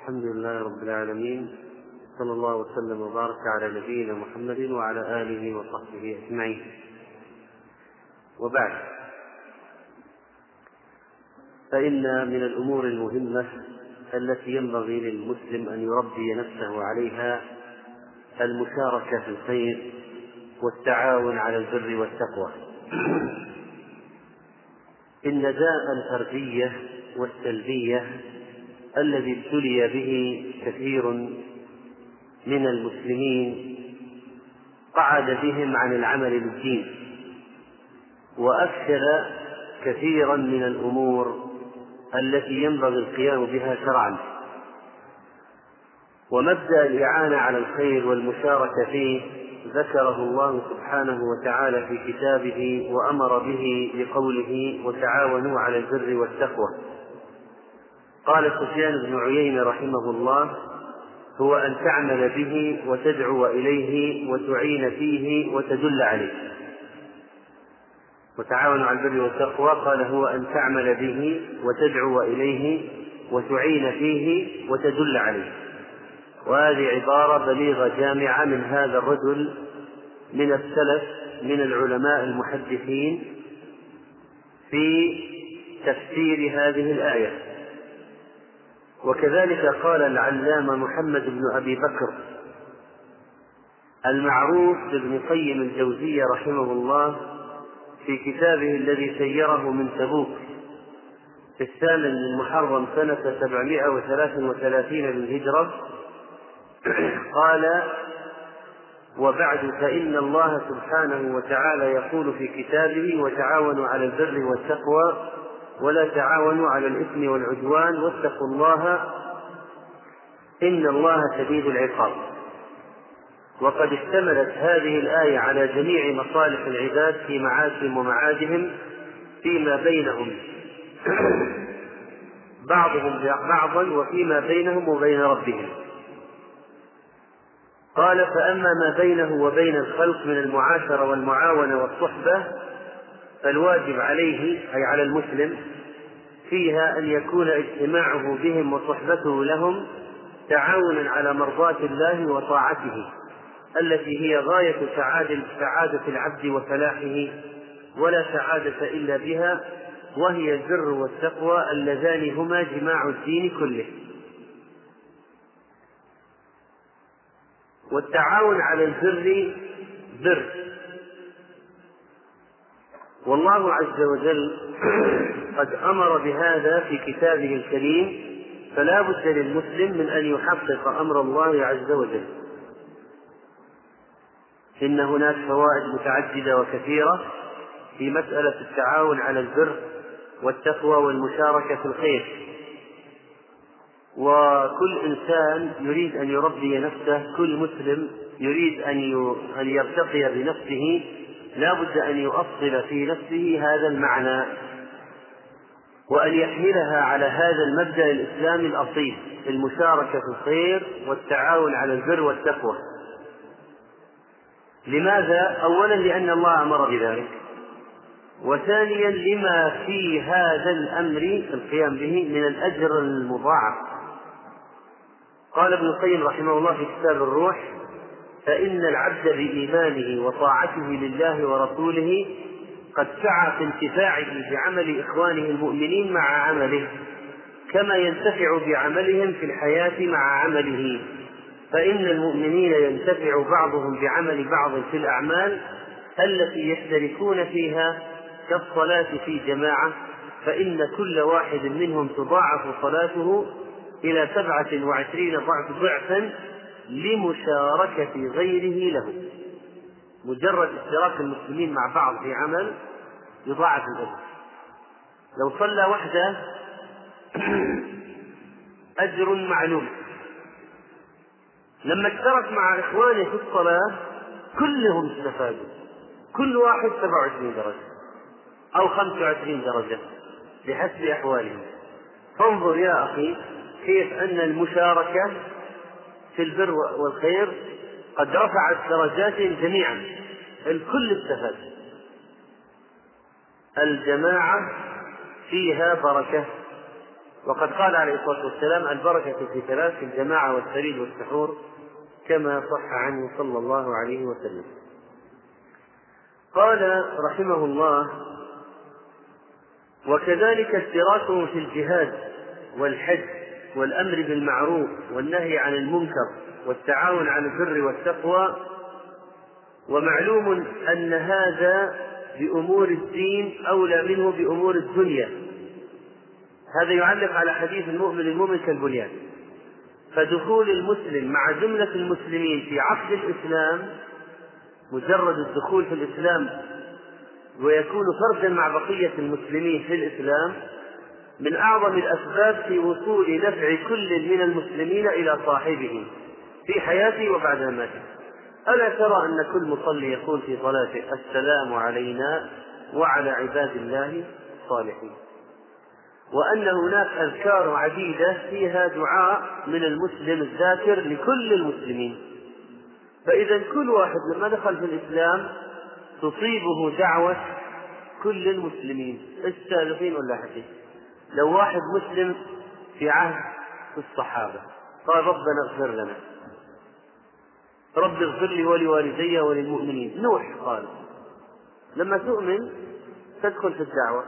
الحمد لله رب العالمين، صلى الله وسلم وبارك على نبينا محمد وعلى آله وصحبه أجمعين. وبعد، فإن من الأمور المهمة التي ينبغي للمسلم أن يربي نفسه عليها المشاركة في الخير والتعاون على البر والتقوى. إن داء الفردية والسلبية الذي ابتلي به كثير من المسلمين قعد بهم عن العمل بالدين، وأفسد كثيرا من الأمور التي ينبغي القيام بها شرعا. ومبدأ الإعانة على الخير والمشاركة فيه ذكره الله سبحانه وتعالى في كتابه وأمر به بقوله: وتعاونوا على البر والتقوى. قال سفيان بن عيينة رحمه الله: هو أن تعمل به وتدعو إليه وتعين فيه وتدل عليه. وتعاونوا على البر والتقوى قال هو أن تعمل به وتدعو إليه وتعين فيه وتدل عليه. وهذه عبارة بليغة جامعة من هذا الرجل من السلف من العلماء المحدثين في تفسير هذه الآية. وكذلك قال العلامة محمد بن أبي بكر المعروف بابن قيم الجوزية رحمه الله في كتابه الذي سيره من تبوك في 8 محرم سنة 733 للهجرة، قال: وبعد، فإن الله سبحانه وتعالى يقول في كتابه: وتعاونوا على البر والتقوى ولا تعاونوا على الإثم والعدوان واتقوا الله إن الله شديد العقاب. وقد اشتملت هذه الآية على جميع مصالح العباد في معاشهم ومعادهم فيما بينهم بعضهم بعضا وفيما بينهم وبين ربهم. قال: فأما ما بينه وبين الخلق من المعاشرة والمعاونة والصحبة فالواجب عليه، أي على المسلم، فيها أن يكون اجتماعه بهم وصحبته لهم تعاونا على مرضاة الله وطاعته التي هي غاية سعادة العبد وفلاحه، ولا سعادة إلا بها، وهي البر والتقوى اللذان هما جماع الدين كله. والتعاون على البر بر، والله عز وجل قد أمر بهذا في كتابه الكريم، فلا بد للمسلم من أن يحقق أمر الله عز وجل. إن هناك فوائد متعددة وكثيرة في مسألة التعاون على البر والتقوى والمشاركة في الخير، وكل إنسان يريد أن يربي نفسه، كل مسلم يريد أن يرتقي بنفسه لا بد أن يؤصل في نفسه هذا المعنى، وأن يحملها على هذا المبدأ الإسلامي الأصيل: المشاركة في الخير والتعاون على البر والتقوى. لماذا؟ أولا لأن الله أمر بذلك، وثانيا لما في هذا الأمر القيام به من الأجر المضاعف. قال ابن القيم رحمه الله في كتاب الروح: فإن العبد بإيمانه وطاعته لله ورسوله قد سعى في انتفاعه بعمل إخوانه المؤمنين مع عمله، كما ينتفع بعملهم في الحياة مع عمله. فإن المؤمنين ينتفع بعضهم بعمل بعض في الأعمال التي يشتركون فيها كالصلاة في جماعة، فإن كل واحد منهم تضاعف صلاته إلى 27 ضعفا لمشاركة غيره له. مجرد اشتراك المسلمين مع بعض في عمل يضاعف الأجر. لو صلى وحده أجر معلوم، لما اشترك مع إخوانه في الصلاة كلهم استفادوا، كل واحد 27 درجة أو 25 درجة بحسب أحوالهم. فانظر يا أخي كيف أن المشاركة في البر والخير قد رفعت درجاتهم جميعا، الكل استفاد. الجماعة فيها بركة، وقد قال عليه الصلاة والسلام: البركة في ثلاث: الجماعة والسرير والسحور، كما صح عنه صلى الله عليه وسلم. قال رحمه الله: وكذلك اشتراكهم في الجهاد والحج والأمر بالمعروف والنهي عن المنكر والتعاون على البر والتقوى. ومعلوم أن هذا بأمور الدين أولى منه بأمور الدنيا. هذا يعلق على حديث المؤمن كالبنيان. فدخول المسلم مع جملة المسلمين في عقد الإسلام، مجرد الدخول في الإسلام ويكون فردا مع بقية المسلمين في الإسلام، من أعظم الأسباب في وصول نفع كل من المسلمين إلى صاحبه في حياته وبعد مماته. ألا ترى أن كل مصلي يقول في صلاته: السلام علينا وعلى عباد الله الصالحين، وأن هناك أذكار عديدة فيها دعاء من المسلم الذاكر لكل المسلمين. فإذا كل واحد لما دخل في الإسلام تصيبه دعوة كل المسلمين السابقين واللاحقين. لو واحد مسلم في عهد الصحابة قال: ربنا اغفر لنا، رب اغفر لي ولوالدي وللمؤمنين، نوح قال: لما تؤمن تدخل في الدعوة.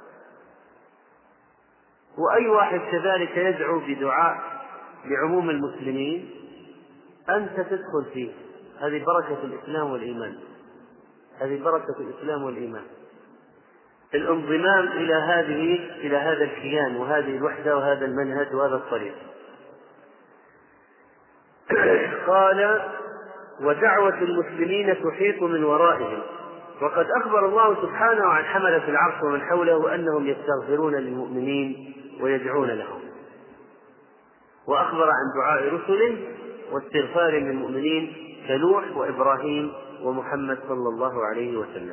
وأي واحد كذلك يدعو بدعاء لعموم المسلمين أنت تدخل فيه. هذه بركة الإسلام والإيمان، هذه بركة الإسلام والإيمان، الانضمام إلى هذا الكيان وهذه الوحدة وهذا المنهج وهذا الطريق. قال: ودعوة المسلمين تحيط من ورائهم. وقد أخبر الله سبحانه عن حملة العرش ومن حوله أنهم يستغفرون للمؤمنين ويدعون لهم، وأخبر عن دعاء رسله واستغفار للمؤمنين كنوح وإبراهيم ومحمد صلى الله عليه وسلم.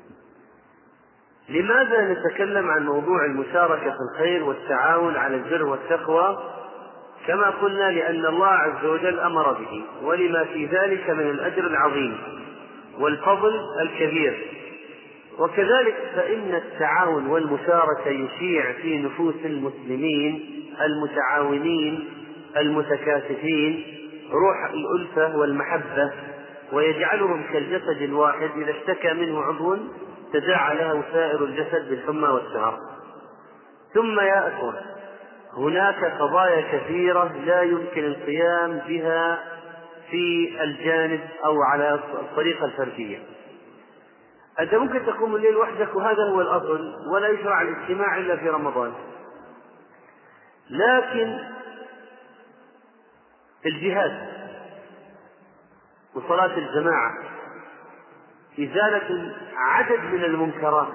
لماذا نتكلم عن موضوع المشاركة في الخير والتعاون على البر والتقوى؟ كما قلنا: لأن الله عز وجل أمر به، ولما في ذلك من الأجر العظيم والفضل الكبير. وكذلك فإن التعاون والمشاركة يشيع في نفوس المسلمين المتعاونين المتكاتفين روح الألفة والمحبة، ويجعلهم كالجسد الواحد إذا اشتكى منه عضو تداعى له سائر الجسد بالحمى والسهر. ثم يا أخوة، هناك قضايا كثيرة لا يمكن القيام بها في الجانب أو على الطريقة الفردية. أنت ممكن تقوم الليل وحدك وهذا هو الأصل، ولا يشرع الاجتماع إلا في رمضان، لكن الجهاد وصلاة الجماعة، إزالة عدد من المنكرات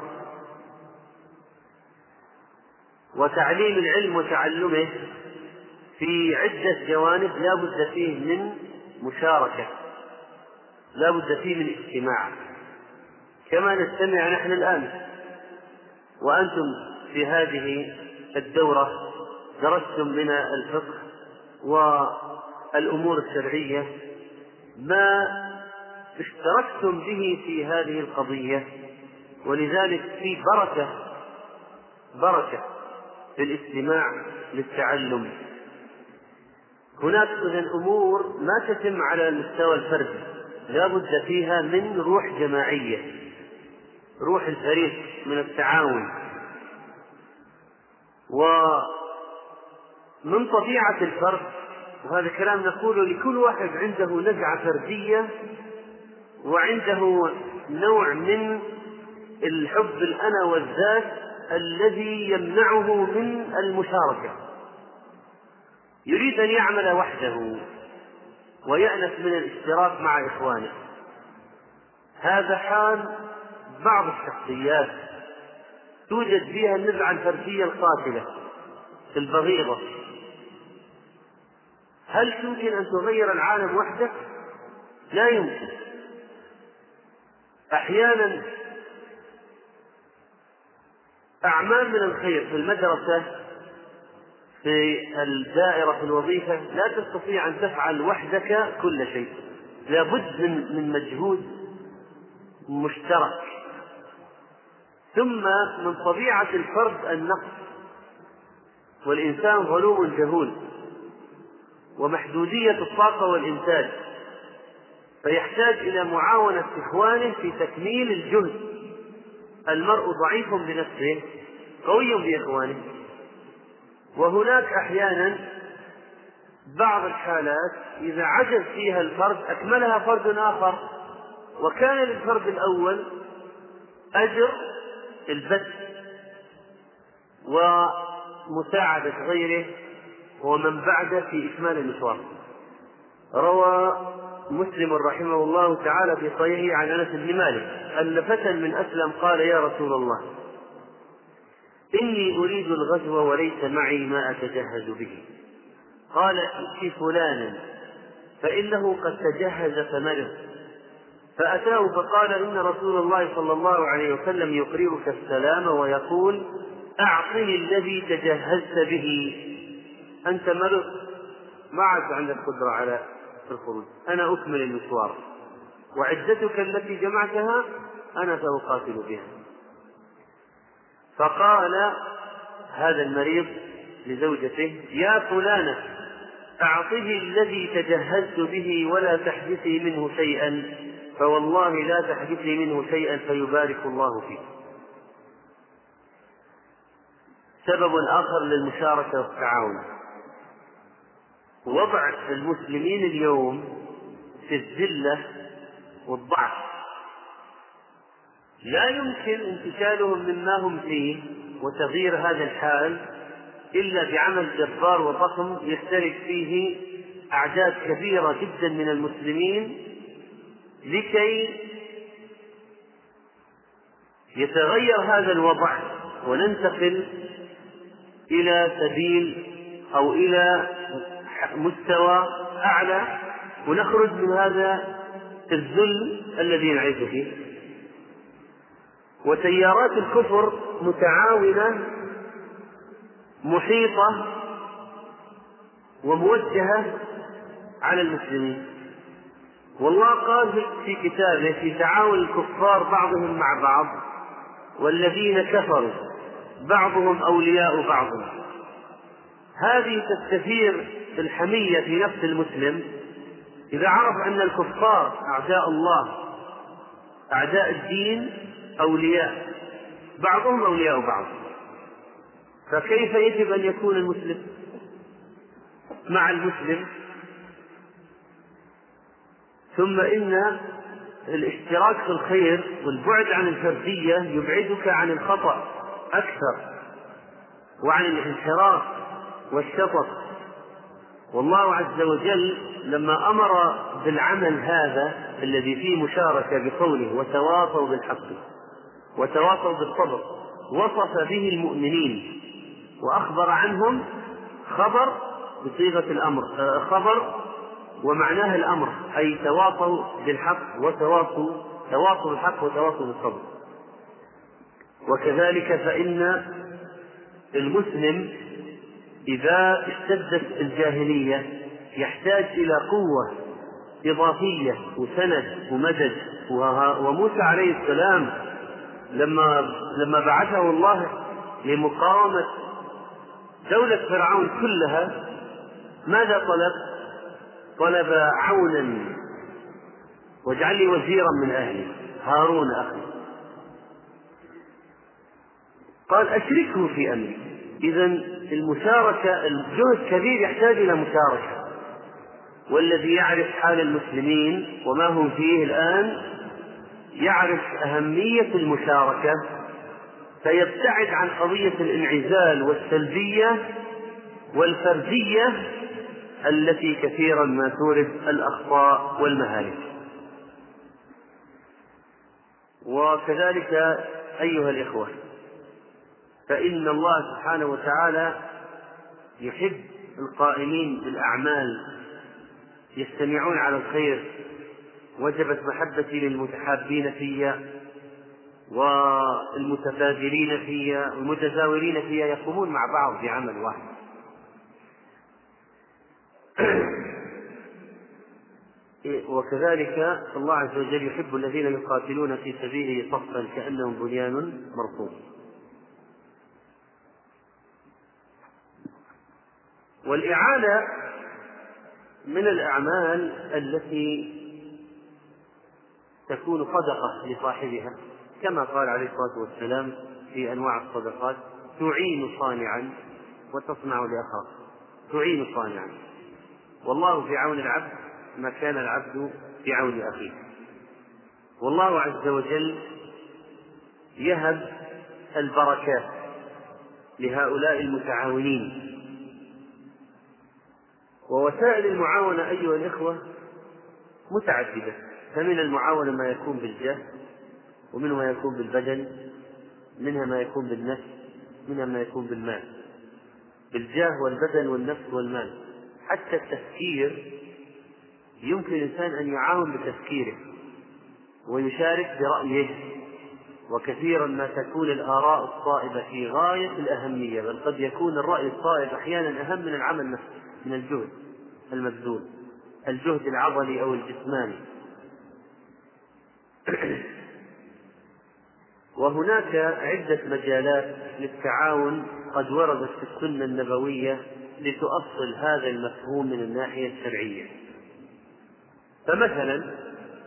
وتعليم العلم وتعلمه في عدة جوانب لا بد فيه من مشاركة، لا بد فيه من اجتماع، كما نستمع نحن الآن وأنتم في هذه الدورة درستم من الفقه والأمور الشرعية ما اشتركتم به في هذه القضية، ولذلك في بركة في الاستماع للتعلم. هناك إذن أمور ما تتم على المستوى الفردي، لا بد فيها من روح جماعية، روح الفريق من التعاون. ومن طبيعة الفرد، وهذا كلام نقوله لكل واحد عنده نزعة فردية وعنده نوع من الحب الأنا والذات الذي يمنعه من المشاركة، يريد أن يعمل وحده ويأنس من الاشتراك مع إخوانه. هذا حال بعض الشخصيات توجد فيها النزعة الفردية القاتلة البغيضة. هل يمكن أن تغير العالم وحدك؟ لا يمكن. أحيانا أعمال من الخير في المدرسة، في الدائرة، في الوظيفة، لا تستطيع أن تفعل وحدك كل شيء، لا بد من مجهود مشترك. ثم من طبيعة الفرد النقص، والإنسان ظلوم جهول ومحدودية الطاقة والإنتاج، فيحتاج إلى معاونة إخوانه في تكميل الجهد. المرء ضعيف بنفسه قوي بإخوانه. وهناك أحيانا بعض الحالات إذا عجز فيها الفرد أكملها فرد آخر، وكان للفرد الأول أجر البث ومساعدة غيره ومن بعده في إكمال المشوار. روى مسلم رحمه الله تعالى في صحيحه عن أنس بن مالك أن فتى من أسلم قال: يا رسول الله، إني أريد الغزو وليس معي ما أتجهز به. قال: ائت فلانا فإنه قد تجهز فمرض. فأتاه فقال: إن رسول الله صلى الله عليه وسلم يقرئك السلام ويقول: أعطني الذي تجهزت به، أنت مرض ما عاد عندك قدرة على الخروج، أنا أكمل المشوار، وعدتك التي جمعتها أنا سأقاتل بها. فقال هذا المريض لزوجته: يا فلانة، أعطه الذي تجهزت به ولا تحدثي منه شيئا، فوالله لا تحدثي منه شيئا فيبارك الله فيه. سبب آخر للمشاركة والتعاون: وضع المسلمين اليوم في الذلة والضعف، لا يمكن انتشالهم مما هم فيه وتغيير هذا الحال إلا بعمل جبار وضخم يشترك فيه أعداد كبيرة جدا من المسلمين لكي يتغير هذا الوضع وننتقل إلى سبيل أو إلى مستوى أعلى ونخرج من هذا الذل الذي نعيش فيه. وتيارات الكفر متعاونة محيطة وموجهة على المسلمين. والله قال في كتابه: في تعاون الكفار بعضهم مع بعض والذين كفروا بعضهم أولياء بعض. هذه تستثير الحمية في نفس المسلم إذا عرف أن الكفار أعداء الله أعداء الدين أولياء بعضهم أولياء بعض، فكيف يجب أن يكون المسلم مع المسلم؟ ثم إن الاشتراك في الخير والبعد عن الفردية يبعدك عن الخطأ أكثر وعن الانحراف والشطط. والله عز وجل لما أمر بالعمل هذا الذي فيه مشاركة بقوله: وتواصوا بالحق وتواصوا بالصبر، وصف به المؤمنين وأخبر عنهم خبر بصيغة الأمر، خبر ومعناه الأمر، أي تواصوا بالحق تواصوا بالحق وتواصوا بالصبر. وكذلك فإن المسلم إذا اشتدت الجاهلية يحتاج إلى قوة إضافية وسند ومدد. وموسى عليه السلام لما بعثه الله لمقاومة دولة فرعون كلها ماذا طلب؟ طلب عونا: واجعل لي وزيرا من أهلي هارون أخي. قال: أشركه في أمري. إذن المشاركة، الجهد كبير يحتاج إلى مشاركة. والذي يعرف حال المسلمين وما هم فيه الآن يعرف أهمية المشاركة، فيبتعد عن قضية الانعزال والسلبية والفردية التي كثيرا ما تورث الأخطاء والمهالك. وكذلك أيها الإخوة، فإن الله سبحانه وتعالى يحب القائمين بالأعمال يجتمعون على الخير. وجبت محبتي للمتحابين فيا والمتبادلين فيا والمتزاورين فيا يقومون مع بعض بعمل واحد. وكذلك الله عز وجل يحب الذين يقاتلون في سبيله صفا كأنهم بنيان مرصوص. والإعانة من الأعمال التي تكون صدقة لصاحبها، كما قال عليه الصلاة والسلام في أنواع الصدقات: تعين صانعا وتصنع لأخاك. تعين صانعا، والله في عون العبد ما كان العبد في عون أخيه. والله عز وجل يهب البركات لهؤلاء المتعاونين. ووسائل المعاونة أيها الإخوة متعددة، فمن المعاونة ما يكون بالجاه، ومنه ما يكون بالبدن، منها ما يكون بالنفس، منها ما يكون بالمال. بالجاه والبدن والنفس والمال. حتى التفكير يمكن الإنسان أن يعاون بتفكيره ويشارك برأيه، وكثيرا ما تكون الآراء الصائبة في غاية الأهمية، بل قد يكون الرأي الصائب أحيانا أهم من العمل نفسه، من الجهد المبذول، الجهد العضلي أو الجسماني. وهناك عدة مجالات للتعاون قد وردت في السنة النبوية لتؤصل هذا المفهوم من الناحية الشرعية. فمثلا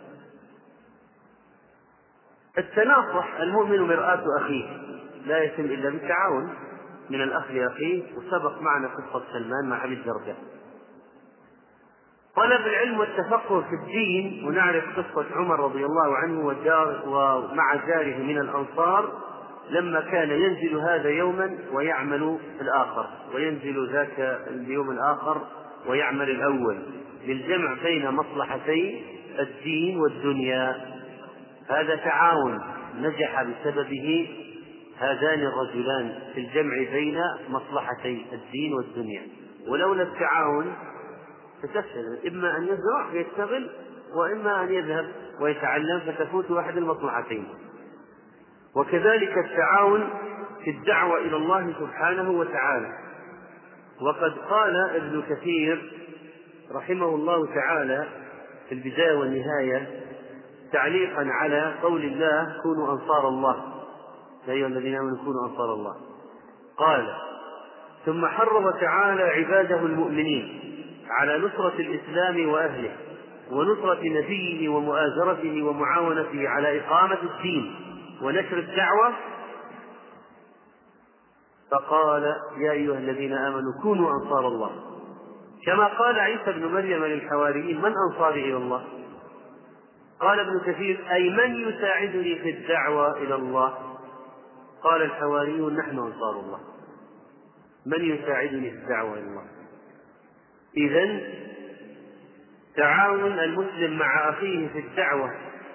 التناصح، المؤمن مرآة أخيه، لا يتم إلا بالتعاون من الأخ لأخيه، وسبق معنا قصة سلمان مع أبي الدرداء. طلب العلم والتفقه في الدين، ونعرف قصة عمر رضي الله عنه ومع جاره من الأنصار لما كان ينزل هذا يوما ويعمل الآخر، وينزل ذاك اليوم الآخر ويعمل الأول، للجمع بين مصلحتي الدين والدنيا. هذا تعاون نجح بسببه هذان الرجلان في الجمع بين مصلحتي الدين والدنيا. ولولا التعاون فتفشل، إما أن يزرع ويشتغل، وإما أن يذهب ويتعلم فتفوت أحد المصلحتين. وكذلك التعاون في الدعوة إلى الله سبحانه وتعالى. وقد قال ابن كثير رحمه الله تعالى في البداية والنهاية تعليقا على قول الله: كونوا أنصار الله، يا أيها الذين آمنوا كونوا أنصار الله، قال: ثم حرض تعالى عباده المؤمنين على نصرة الإسلام وأهله، ونصرة نبيه ومؤازرته ومعاونته على إقامة الدين ونشر الدعوة، فقال: يا أيها الذين آمنوا كونوا أنصار الله، كما قال عيسى بن مريم للحواريين: من أنصاري إلى الله؟ قال ابن كثير: أي من يساعدني في الدعوة إلى الله؟ قال الحواريون: نحن أنصار الله. من يساعدني في الدعوة إلى الله؟ إذن تعاون المسلم مع أخيه في الدعوة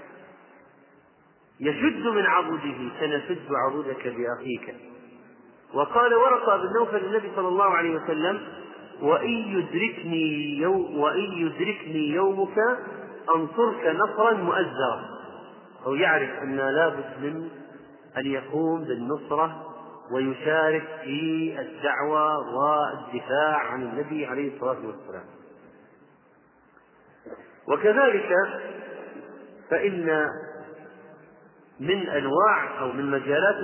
يشد من عضده سنشد عضدك بأخيك. وقال ورقة بن نوفل النبي صلى الله عليه وسلم: وإن يدركني يومك أنصرك نصرا مؤزرا. أو يعرف أن لا بد من أن يقوم بالنصرة ويشارك في الدعوة والدفاع عن النبي عليه الصلاة والسلام. وكذلك فإن من أنواع أو من مجالات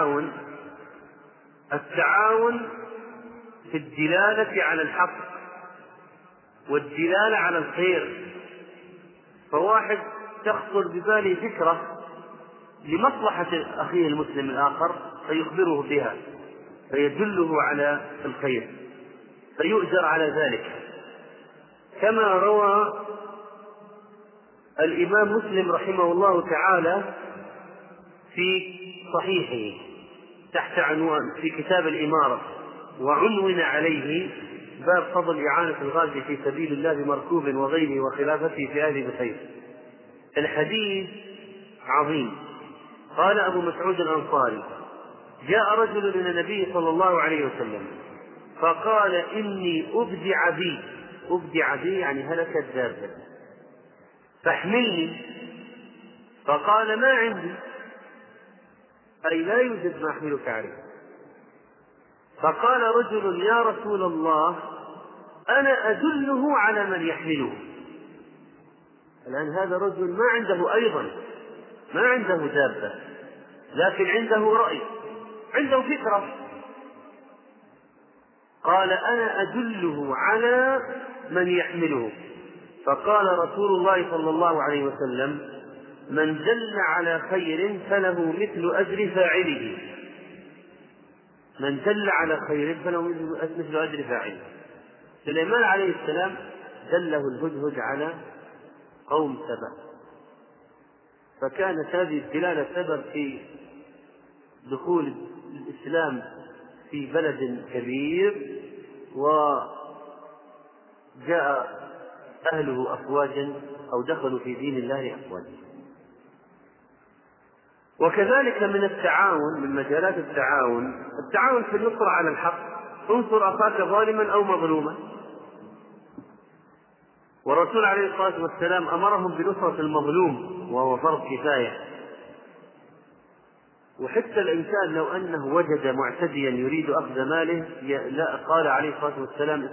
التعاون في الدلالة على الحق والدلالة على الخير. فواحد تخطر بباله فكرة لمصلحة أخيه المسلم الآخر فيخبره بها، فيدله على الخير فيؤجر على ذلك، كما روى الإمام مسلم رحمه الله تعالى في صحيحه تحت عنوان في كتاب الإمارة، وعنون عليه: باب فضل إعانة الغازي في سبيل الله بمركوب وغيره وخلافته في أهل بخير. الحديث عظيم. قال أبو مسعود الأنصاري: جاء رجل إلى النبي صلى الله عليه وسلم فقال: إني أبدع بي يعني هلكت دابة فاحملني. فقال: ما عندي، أي لا يوجد ما أحملك عليه. فقال رجل: يا رسول الله، أنا أدله على من يحمله. الآن هذا رجل ما عنده أيضا ما عنده دابة، لكن عنده رأي، عنده فكرة. قال أنا أدله على من يحمله. فقال رسول الله صلى الله عليه وسلم من دل على خير فله مثل أجر فاعله. من دل على خير فله مثل أجر فاعله. سليمان عليه السلام دله الهدهد على قوم سبأ، فكانت هذه الدلالة سبب في دخول الإسلام في بلد كبير، وجاء أهله أفواجا أو دخلوا في دين الله أفواجا. وكذلك من التعاون، من مجالات التعاون في النصر على الحق. انصر أخاك ظالما أو مظلوما، والرسول عليه الصلاة والسلام أمرهم بنصرة المظلوم وهو فرض كفاية. وحتى الإنسان لو أنه وجد معتديا يريد أخذ ماله قال عليه الصلاة والسلام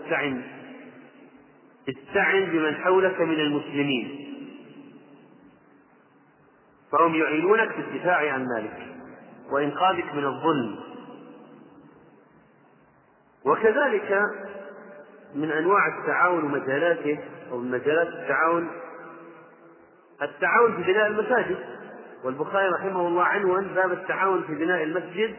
استعن بمن حولك من المسلمين فهم يعينونك في الدفاع عن مالك وإنقاذك من الظلم. وكذلك من أنواع التعاون ومجالاته أو من مجالات التعاون في بناء المساجد. والبخاري رحمه الله عنوان باب التعاون في بناء المسجد،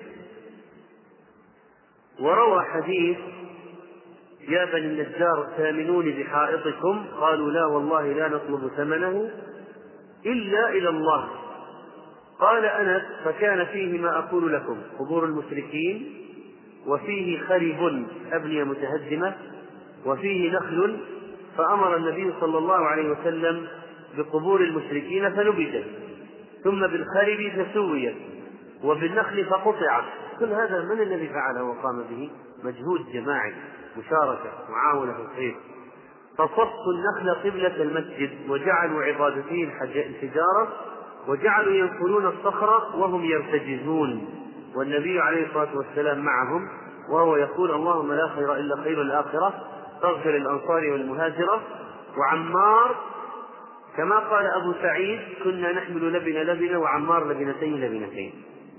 وروى حديث يا بني النجار ثامنوني بحائطكم، قالوا لا والله لا نطلب ثمنه إلا إلى الله. قال أنس فكان فيه ما أقول لكم قبور المشركين، وفيه خرب أبنية متهدمة، وفيه نخل، فأمر النبي صلى الله عليه وسلم بقبور المشركين فنبذت، ثم بالخرب فسويت، وبالنخل فقطعت. كل هذا من الذي فعله وقام به؟ مجهود جماعي، مشاركة، معاونة في الخير. فصفوا النخل قبلة المسجد وجعلوا عبادته الحجارة، وجعلوا ينقلون الصخرة وهم يرتجزون، والنبي عليه الصلاة والسلام معهم، وهو يقول اللهم لا خير إلا خير الآخرة فاغفر الأنصار والمهاجرة. وعمار كما قال أبو سعيد كنا نحمل لبنة وعمار لبنتين.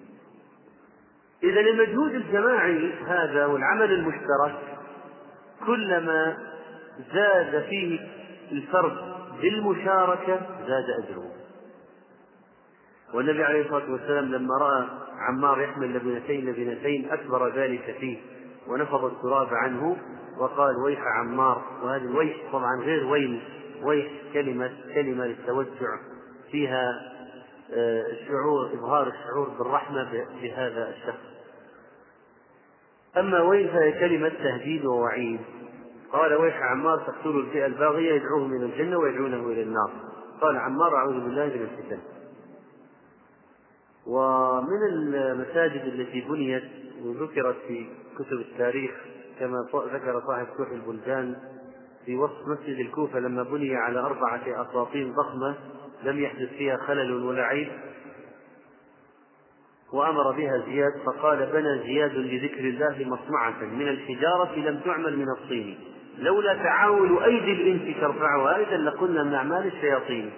إذا المجهود الجماعي هذا والعمل المشترك كلما زاد فيه الفرد بالمشاركة زاد أجره. والنبي عليه الصلاة والسلام لما رأى عمار يحمل لبنتين أكبر ذلك فيه ونفض التراب عنه وقال ويح عمار. وهذه الويح طبعا غير ويح كلمة للتوجع فيها إظهار الشعور بالرحمة بهذا الشخص. أما ويل فهي كلمة تهديد ووعيد. قال ويح عمار تقتلوا الفئة الباغية يدعوهم إلى الجنة ويدعونه إلى النار. قال عمار أعوذ بالله من الفتن. ومن المساجد التي بنيت وذكرت في كتب التاريخ كما ذكر صاحب فتوح البلدان في وسط مسجد الكوفة لما بني على 4 أساطين ضخمة لم يحدث فيها خلل ولا عيب، وأمر بها زياد فقال بنى زياد لذكر الله مصنعة من الحجارة لم تعمل من الطين لولا تعاون أيدي الإنس ترفعها إذا لقلنا من أعمال الشياطين.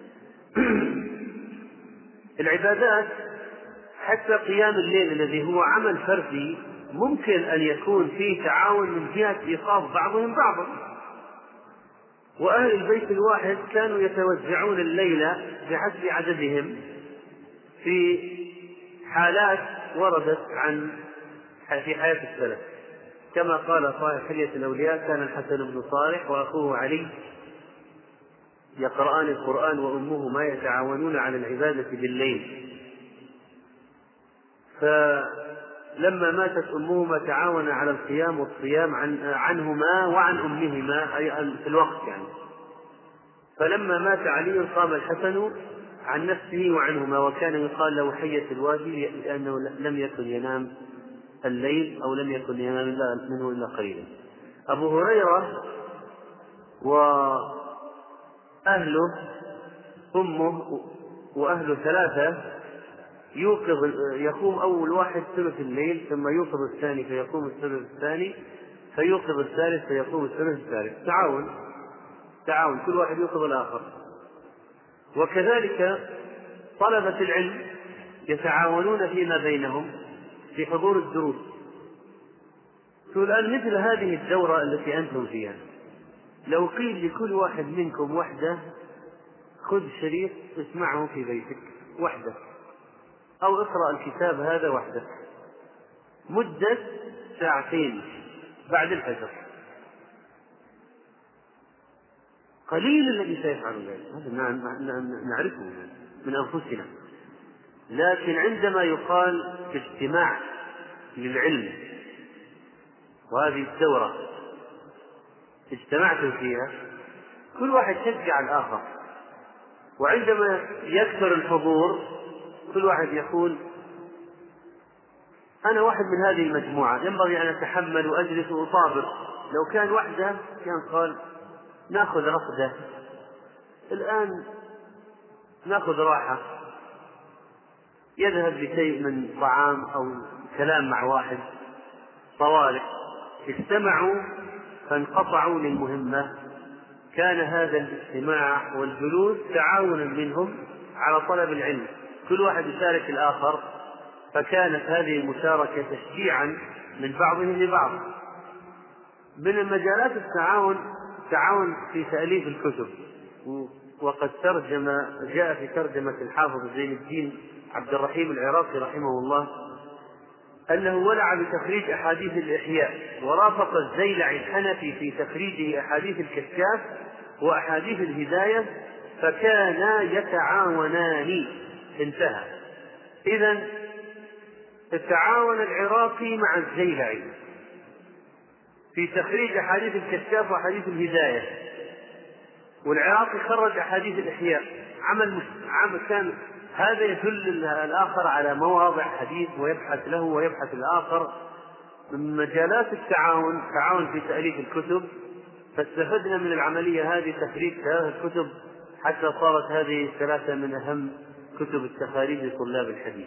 العبادات حتى قيام الليل الذي هو عمل فردي ممكن أن يكون فيه تعاون من جهة إيقاظ بعضهم بعضا. وأهل البيت الواحد كانوا يتوزعون الليل بحسب عددهم في حالات وردت في حياة السلف، كما قال صاحب حلية الأولياء كان الحسن بن صالح وأخوه علي يقرآن القرآن وأمهما يتعاونون على العبادة بالليل، فلما ماتت أمهما تعاون على القيام والصيام عنهما وعن أمهما أي في الوقت يعني. فلما مات علي قام الحسن عن نفسه وعنهما، وكان يقال له حية الوادي لأنه لم يكن ينام الليل أو لم يكن ينام منه إلا قليلا. أبو هريرة وأهله أمه وأهله 3 يقوم أول واحد ثلث الليل ثم يوقظ الثاني فيقوم الثلث الثاني فيوقظ الثالث فيقوم الثلث الثالث. تعاون كل واحد يوقظ الآخر. وكذلك طلبة العلم يتعاونون فيما بينهم في حضور الدروس، الآن مثل هذه الدورة التي أنتم فيها، لو قيل لكل واحد منكم وحدة خذ شريط اسمعه في بيتك وحدة، أو اقرأ الكتاب هذا وحدة مدة 2 بعد الفجر، قليل الذي سيفعل ذلك، هذا نعرفه من أنفسنا. لكن عندما يقال اجتماع للعلم وهذه الدورة اجتمعتم فيها، كل واحد يشجع الآخر، وعندما يكثر الحضور كل واحد يقول أنا واحد من هذه المجموعة ينبغي أن أتحمل وأجلس وأطابق. لو كان وحده كان قال نأخذ رقدة، الآن نأخذ راحة، يذهب بشيء من طعام أو كلام مع واحد طوارئ. اجتمعوا فانقطعوا للمهمة، كان هذا الاجتماع والجلوس تعاونا منهم على طلب العلم، كل واحد يشارك الآخر، فكانت هذه المشاركة تشجيعا من بعضهم لبعض. من مجالات التعاون في تأليف الكتب، وقد جاء في ترجمة الحافظ زين الدين عبد الرحيم العراقي رحمه الله أنه ولع بتخريج أحاديث الإحياء، ورافق الزيلعي الحنفي في تخريجه أحاديث الكشاف وأحاديث الهداية، فكانا يتعاونان. انتهى. إذن التعاون العراقي مع الزيلعي في تخريج أحاديث الكشاف وأحاديث الهداية، والعراقي خرج أحاديث الإحياء، كان هذا يدل الآخر على مواضع حديث ويبحث له ويبحث الآخر. من مجالات التعاون في تأليف الكتب، فاستفدنا من العملية هذه تخريج 3 كتب حتى صارت هذه 3 من أهم كتب التخاريج لطلاب الحديث.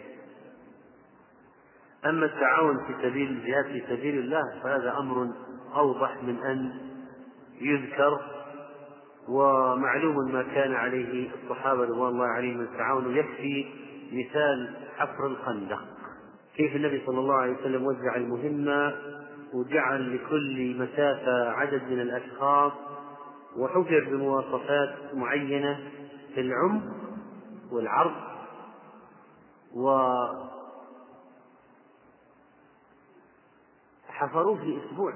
أما التعاون في سبيل الجهاد في سبيل الله فهذا أمر أوضح من أن يذكر، ومعلوم ما كان عليه الصحابة رضوان الله عليهم التعاون. يكفي مثال حفر الخندق، كيف النبي صلى الله عليه وسلم وزع المهمة وجعل لكل مسافة عدد من الأشخاص، وحفر بمواصفات معينة في العمق والعرض، وحفروه في أسبوع،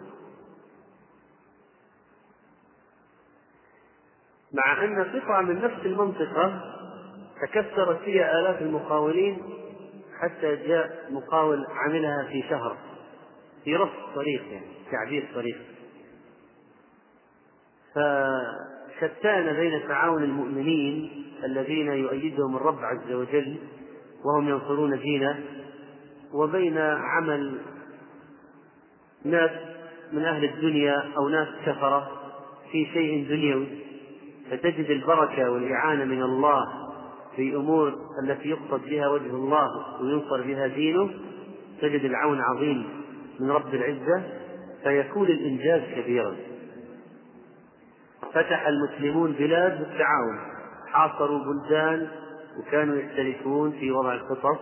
مع أن قطعة من نفس المنطقة تكسرت فيها آلاف المقاولين، حتى جاء مقاول عملها في شهر في رص صريح، يعني تعبير صريح. فشتان بين تعاون المؤمنين الذين يؤيدهم الرب عز وجل وهم ينصرون دينه، وبين عمل ناس من أهل الدنيا أو ناس كفرة في شيء دنيوي. فتجد البركة والإعانة من الله في أمور التي يقصد بها وجه الله وينصر بها دينه، تجد العون عظيم من رب العزة، فيكون الإنجاز كبيرا. فتح المسلمون بلاد بالتعاون، حاصروا بلدان وكانوا يختلفون في وضع الخطط،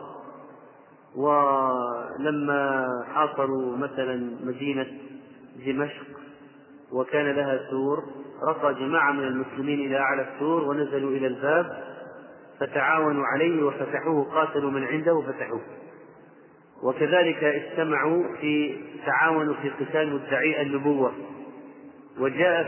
ولما حاصروا مثلا مدينة دمشق وكان لها سور، رقى جماعة من المسلمين إلى أعلى السور ونزلوا إلى الباب فتعاونوا عليه وفتحوه، قاتلوا من عنده وفتحوه. وكذلك اجتمعوا تعاونوا في قتال مدعي النبوة. وجاء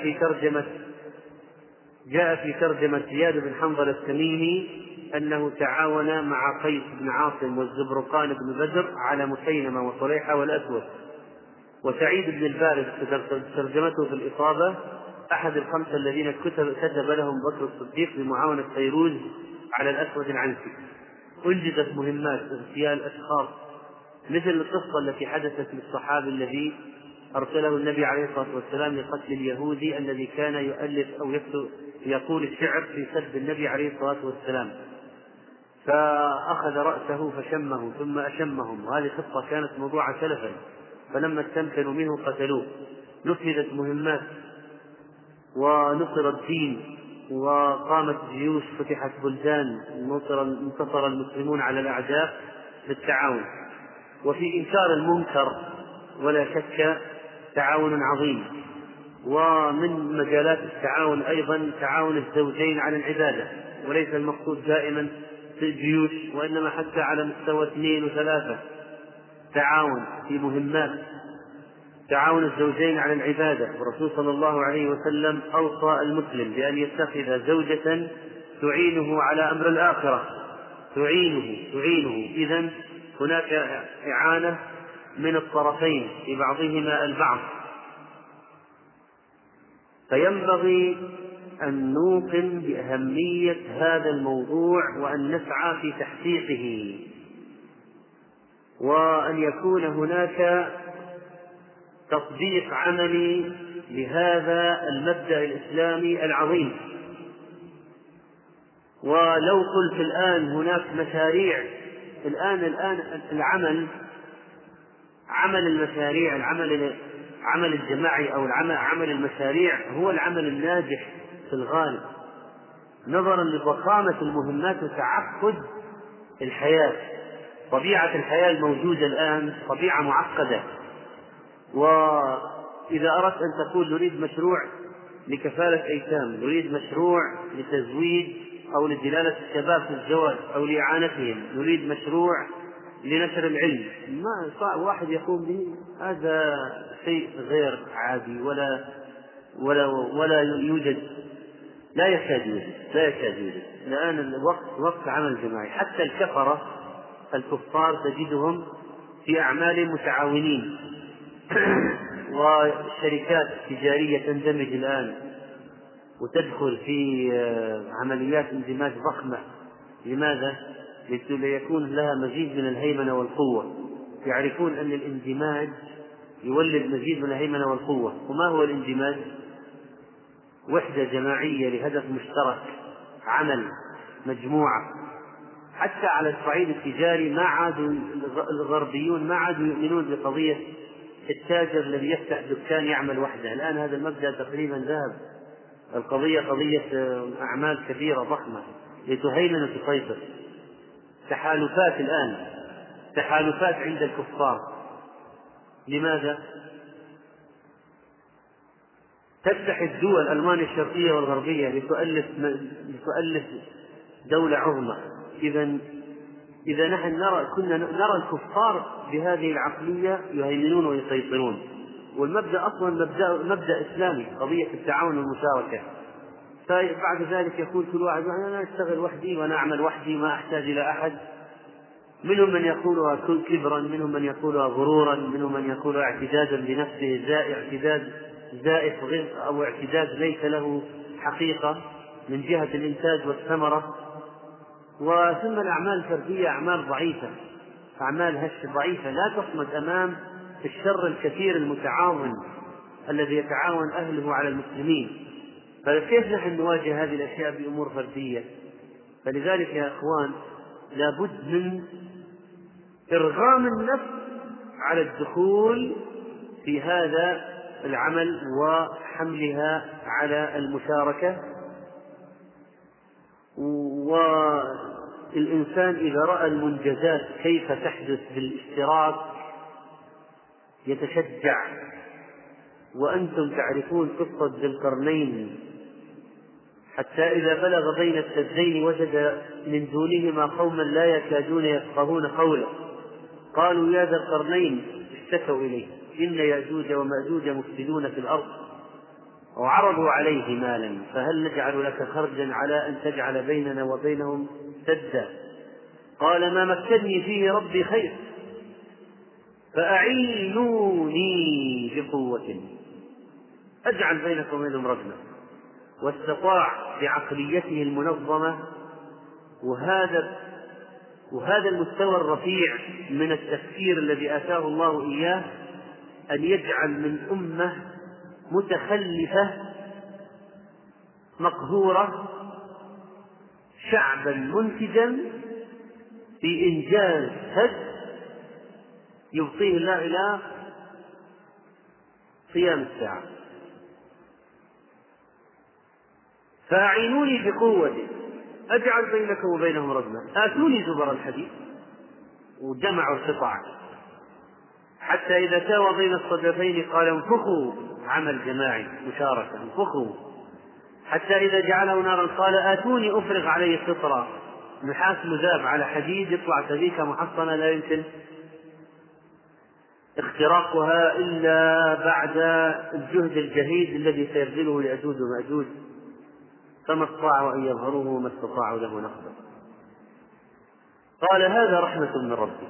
في ترجمة زياد بن حنظلة التميمي أنه تعاون مع قيس بن عاصم والزبرقان بن بدر على مسيلمة وصليحة والأسود. وسعيد بن البارز ترجمته في الإصابة أحد ال5 الذين كتب لهم بكر الصديق بمعاونة فيروز على الأسود العنسي. أنجزت مهمات اغتيال أشخاص، مثل القصة التي حدثت للصحابي الذي أرسله النبي عليه الصلاة والسلام لقتل اليهودي الذي كان يؤلف أو يقول الشعر في سب النبي عليه الصلاة والسلام، فأخذ رأسه فشمه ثم أشمهم، وهذه قصة كانت موضوعة سلفا، فلما استمكنوا منه قتلوه. نفذت مهمات ونصر الدين، وقامت جيوش، فتحت بلدان، انتصر المسلمون على الأعداء بالتعاون. وفي إنكار المنكر ولا شك تعاون عظيم. ومن مجالات التعاون أيضا تعاون الزوجين على العبادة، وليس المقصود دائما في الجيوش، وإنما حتى على مستوى 2 و3 تعاون في مهمات. تعاون الزوجين على العبادة، والرسول صلى الله عليه وسلم أوصى المسلم بأن يتخذ زوجة تعينه على أمر الآخرة، تعينه. إذن هناك إعانة من الطرفين في بعضهما البعض، فينبغي أن نوقن بأهمية هذا الموضوع وأن نسعى في تحقيقه، وأن يكون هناك تطبيق عملي لهذا المبدأ الإسلامي العظيم. ولو قلت الآن هناك مشاريع، الآن عمل المشاريع، العمل الجماعي أو عمل المشاريع هو العمل الناجح في الغالب، نظرا لضخامة المهمات وتعقد الحياة. طبيعة الحياة الموجودة الآن طبيعة معقدة، وإذا أردت أن تقول نريد مشروع لكفالة أيتام، نريد مشروع لتزويد أو لدلالة الشباب في الزواج أو لإعانتهم، نريد مشروع لنشر العلم، ما صعب واحد يقوم به، هذا شيء غير عادي ولا يوجد، لا يكاد يوجد. الآن الوقت وقت عمل جماعي، حتى الكفار تجدهم في أعمال متعاونين. والشركات التجارية تندمج الآن وتدخل في عمليات اندماج ضخمة. لماذا؟ ليكون لها مزيد من الهيمنة والقوة، يعرفون أن الاندماج يولد مزيد من الهيمنة والقوة. وما هو الاندماج؟ وحدة جماعية لهدف مشترك، عمل مجموعة. حتى على الصعيد التجاري ما عادوا الغربيون ما عادوا يؤمنون بقضية التاجر الذي يفتح دكان يعمل وحده. الآن هذا المبدأ تقريبا ذهب. القضية قضية أعمال كبيرة ضخمة لتهيمن وتسيطر. تحالفات الآن، تحالفات عند الكفار. لماذا؟ تفتح الدول ألمانيا الشرقية والغربية لتؤلف دولة عظمى. إذا نحن كنا نرى الكفار بهذه العقلية يهيمنون ويسيطرون، والمبدأ أصلا مبدأ إسلامي، قضية التعاون والمشاركة. فبعد ذلك يقول كل واحد أنا أشتغل وحدي وأنا أعمل وحدي ما أحتاج إلى أحد. منهم من يقولها كبرا، منهم من يقولها غرورا، منهم من يقولها اعتدادا بنفسه، اعتداد زائف أو اعتداد ليس له حقيقة من جهة الإنتاج والثمرة. وثم الأعمال الفردية أعمال ضعيفة، أعمال هش ضعيفة لا تصمد أمام الشر الكثير المتعاون الذي يتعاون أهله على المسلمين. فكيف نحن نواجه هذه الأشياء بأمور فردية؟ فلذلك يا أخوان لابد من إرغام النفس على الدخول في هذا العمل وحملها على المشاركة. والإنسان إذا رأى المنجزات كيف تحدث بالاشتراك يتشجع. وأنتم تعرفون قصة ذي القرنين، حتى إذا بلغ بين السدين وجد من دونهما قوما لا يكادون يفقهون قولا قالوا يا ذا القرنين، اشتكوا إليه إن يأجوج ومأجوج مفسدون في الأرض وعرضوا عليه مالا فهل نجعل لك خرجا على أن تجعل بيننا وبينهم سدا؟ قال ما مكنني فيه ربي خير فأعينوني بقوة أجعل بينكم وبينهم ردما. واستطاع بعقليته المنظمة وهذا المستوى الرفيع من التفكير الذي آتاه الله إياه أن يجعل من أمة متخلفة مقهورة شعبا منتجا في إنجاز هد يبقيه الله إلى قيام الساعة. فأعينوني بقوة أجعل بينكم وبينهم ردما آتوني زبر الحديد. وجمعوا القطع حتى إذا ساوى بين الصدفين قال انفخوا، عمل جماعي مشاركة، انفخوا. حتى إذا جعله نارا قال آتوني أفرغ عليه قطرا، نحاس مذاب على حديد يطلع سبيكة محصنة لا يمكن اختراقها إلا بعد الجهد الجهيد الذي سيبذله يأجوج ومأجوج، فما استطاعوا أن يظهروه وما استطاعوا له نقبا. قال هذا رحمة من ربي.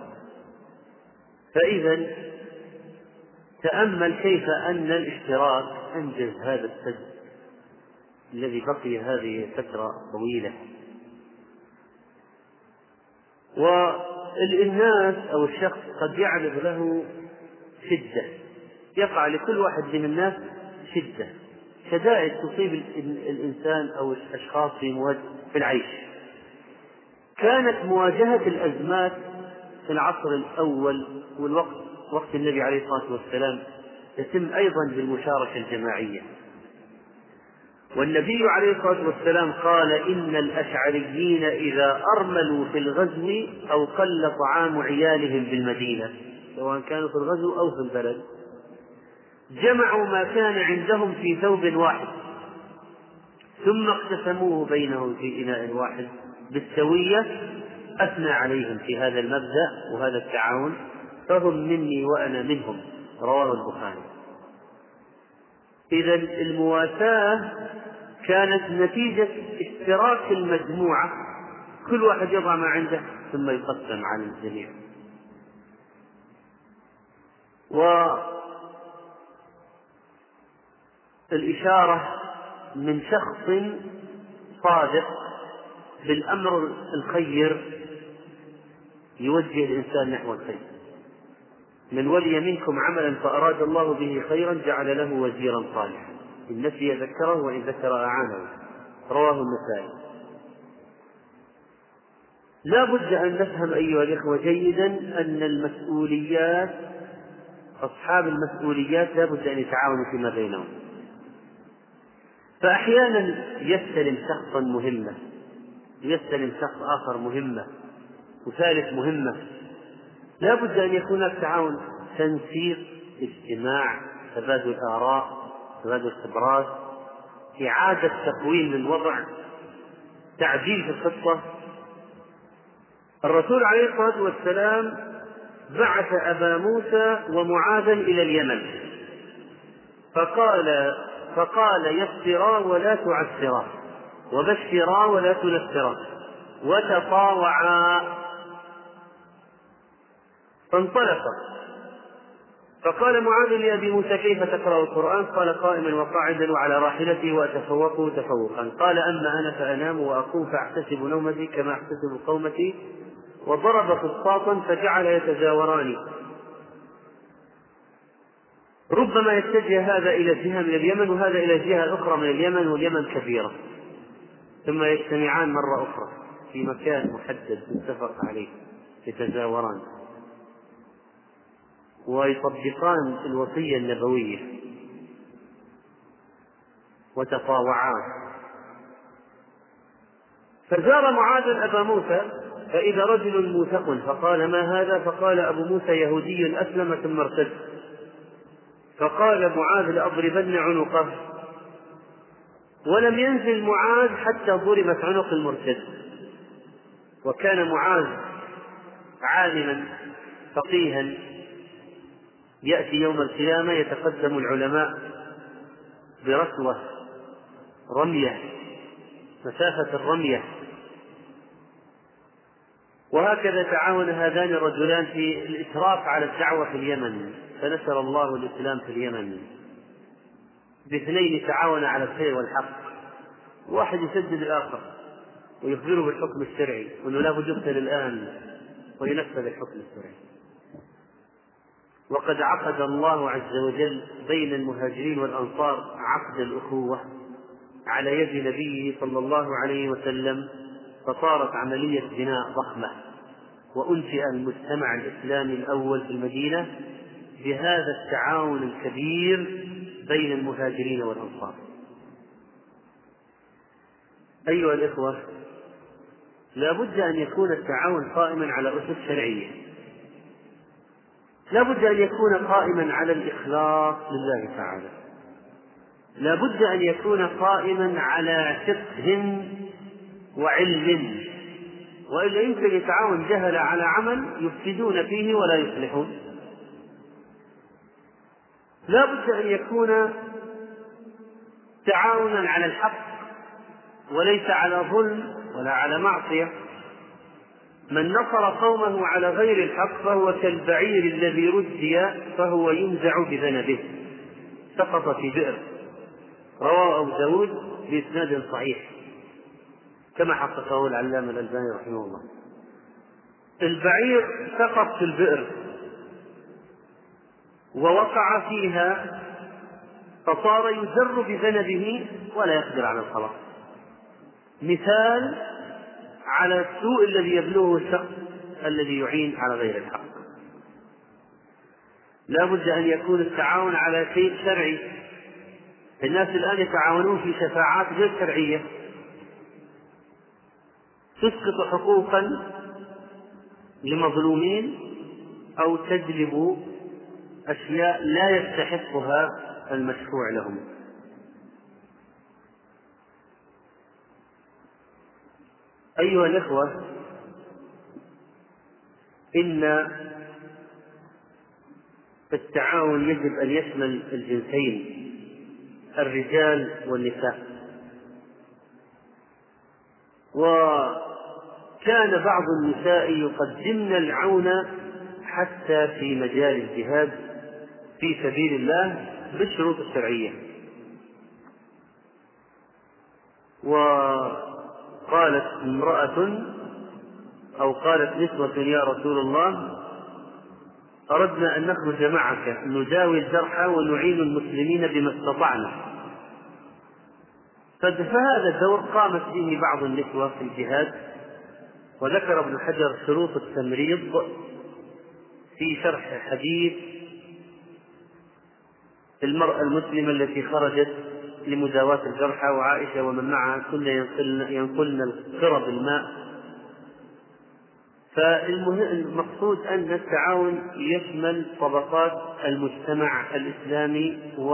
فإذا تأمل كيف أن الاشتراك أنجز هذا السد الذي بقي هذه فترة طويلة. والناس أو الشخص قد يعرض له شدة، يقع لكل واحد من الناس شدائد تصيب الإنسان أو الأشخاص في العيش. كانت مواجهة الأزمات في العصر الأول وقت النبي عليه الصلاة والسلام يتم أيضا بالمشاركة الجماعية. والنبي عليه الصلاة والسلام قال إن الأشعريين إذا أرملوا في الغزو أو قل طعام عيالهم بالمدينة، سواء كانوا في الغزو أو في البلد، جمعوا ما كان عندهم في ثوب واحد ثم اقتسموه بينهم في إناء واحد بالسوية. أثنى عليهم في هذا المبدأ وهذا التعاون، فهم مني وأنا منهم، رواه البخاري. إذا المواساة كانت نتيجة اشتراك المجموعة، كل واحد يضع ما عنده ثم يقسم على الجميع. والإشارة من شخص صادق بالأمر الخير يوجه الإنسان نحو الخير. من ولي منكم عملا فأراد الله به خيرا جعل له وزيرا صالحا، إن نسي ذكره وإن ذكر أعانه، رواه النسائي. لا بد أن نفهم أيها الإخوة جيدا أن المسؤوليات، أصحاب المسؤوليات لا بد أن يتعاونوا فيما بينهم. فأحيانا يستلم شخصا مهمة، يستلم شخص آخر مهمة، وثالث مهمة، لا بد أن يكون هناك تعاون، تنسيق، اجتماع، تبادل آراء، تبادل خبرات، إعادة تقويم للوضع، تعديل في الخطة. الرسول عليه الصلاة والسلام بعث أبا موسى ومعاذا إلى اليمن، فقال يسرا ولا تعسرا، وبشرا ولا تنفرا، وتطاوعا. فانطلقا، فقال معاذ لأبي موسى كيف تقرأ القرآن؟ قال قائما وقاعدا وعلى راحلتي وأتفوق تفوقا. قال أما أنا فأنام وأقوم فأحتسب نومتي كما أحتسب قومتي. وضرب قسطاطا فجعل يتجاوران، ربما يتجه هذا إلى جهة من اليمن وهذا إلى جهة أخرى من اليمن، واليمن كبيرة، ثم يجتمعان مرة أخرى في مكان محدد متفق عليه، يتجاوران ويطبقان الوصية النبوية وتطاوعان. فزار معاذ أبا موسى فإذا رجل موثق فقال ما هذا؟ فقال أبو موسى يهودي أسلم ثم ارتد. فقال معاذ لأضربن عنقه، ولم ينزل معاذ حتى ضربت عنق المرتد. وكان معاذ عالما فقيها، يأتي يوم القيامة يتقدم العلماء برسوة رمية، مسافة الرمية. وهكذا تعاون هذان الرجلان في الإشراف على الدعوة في اليمن، فنشر الله الإسلام في اليمن. باثنين تعاون على الخير والحق، واحد يسدد الآخر ويخبره بالحكم الشرعي وأنه لا بد يقتل الآن وينفذ الحكم الشرعي. وقد عقد الله عز وجل بين المهاجرين والأنصار عقد الأخوة على يد نبيه صلى الله عليه وسلم، فصارت عملية بناء ضخمة، وأنشئ المجتمع الإسلامي الأول في المدينة بهذا التعاون الكبير بين المهاجرين والأنصار. أيها الإخوة، لا بد أن يكون التعاون قائما على أسس شرعية لا بد أن يكون قائما على الإخلاص لله تعالى، لا بد أن يكون قائما على فقه وعلم، وإلا يمكن يتعاون جهل على عمل يفسدون فيه ولا يصلحون. لا بد أن يكون تعاونا على الحق وليس على ظلم ولا على معصية. من نصر قومه على غير الحق فهو كالبعير الذي ردي فهو ينزع بذنبه، سقط في بئر. رواه أبو داود بإسناد صحيح كما حققه العلامة الألباني رحمه الله. البعير سقط في البئر ووقع فيها فصار يجر بذنبه ولا يقدر على الخلاص. مثال على السوء الذي يبلغه الشخص الذي يعين على غير الحق. لا بد أن يكون التعاون على شيء شرعي. الناس الآن يتعاونون في شفاعات غير شرعية تسقط حقوقا لمظلومين أو تجلب أشياء لا يستحقها المشفوع لهم. أيها الإخوة، إن التعاون يجب أن يشمل الجنسين، الرجال والنساء. وكان بعض النساء يقدمن العون حتى في مجال الجهاد في سبيل الله بالشروط الشرعية. وقالت امرأة أو قالت نسوة يا رسول الله أردنا أن نخرج معك نداوي الجرحى ونعين المسلمين بما استطعنا. فهذا الدور قامت به بعض النسوة في الجهاد. وذكر ابن حجر شروط التمريض في شرح حديث المرأة المسلمة التي خرجت لمداواة الجرحى وعائشة ومن معها كن ينقلن القرب الماء. فالمقصود أن التعاون يشمل طبقات المجتمع الإسلامي